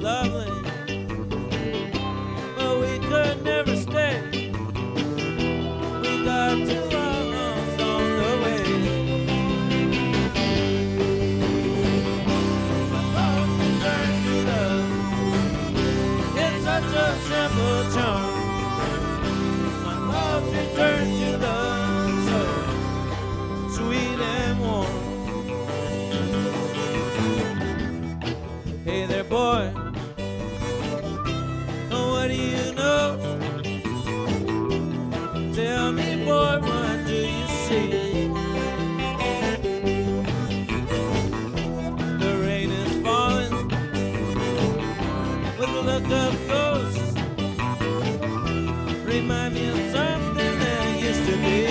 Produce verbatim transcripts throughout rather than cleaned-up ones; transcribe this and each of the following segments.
lovely, but we could never stay. We got two wrongs on the way. My thoughts return to love. It's such a simple charm. My thoughts return to love, so sweet and warm. Hey there, boy. Oh, what do you know? Tell me, boy, what do you see? The rain is falling with a look of ghosts. Remind me of something that used to be.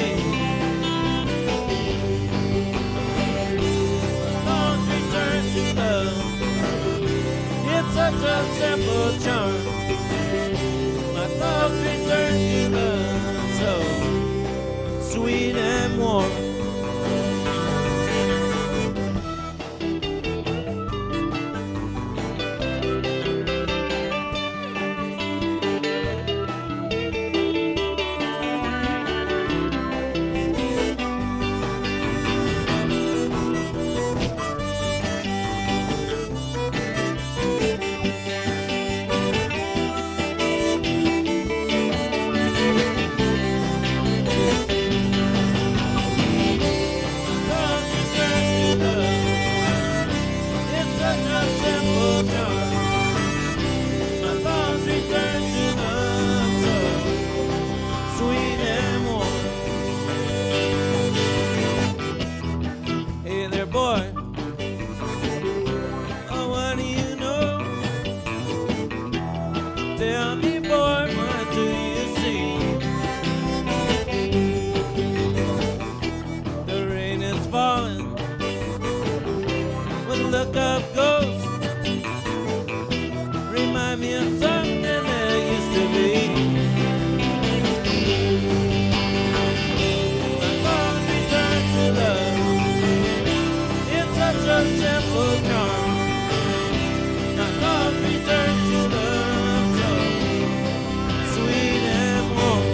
Thoughts return to love. It's such a simple charm. My thoughts return to love, so sweet and warm. Boy, oh, what do you know? Tell me, boy, what do you see? The rain is falling with a look of ghosts. Remind me of something that used to be. My thoughts return to love. Such a simple charm. My thoughts return to love, so sweet and warm.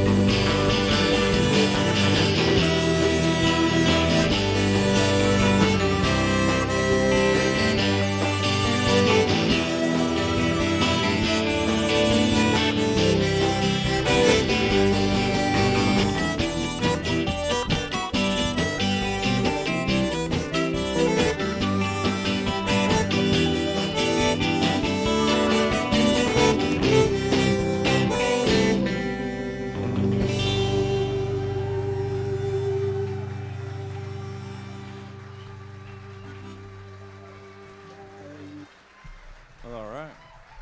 All right.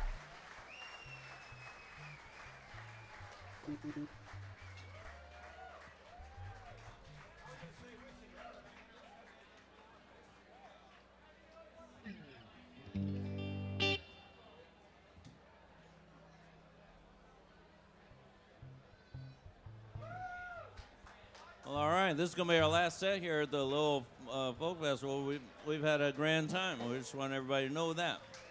Well, all right. This is going to be our last set here at the Lowell uh, Folk Festival. We've, we've had a grand time. We just want everybody to know that.